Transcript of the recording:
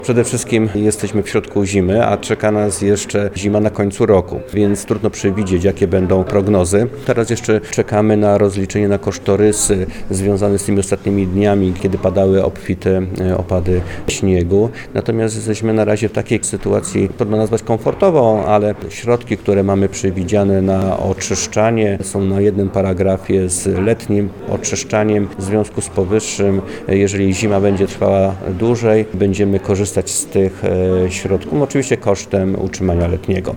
Przede wszystkim jesteśmy w środku zimy, a czeka nas jeszcze zima na końcu roku, więc trudno przewidzieć, jakie będą prognozy. Teraz jeszcze czekamy na rozliczenie na kosztorysy związane z tymi ostatnimi dniami, kiedy padały obfite opady śniegu. Natomiast jesteśmy na razie w takiej sytuacji, trudno nazwać komfortową, ale środki, które mamy przewidziane na oczyszczanie, są na jednym paragrafie z letnim oczyszczaniem. W związku z powyższym, jeżeli zima będzie trwała dłużej, będziemy korzystać z tych środków, oczywiście kosztem utrzymania letniego.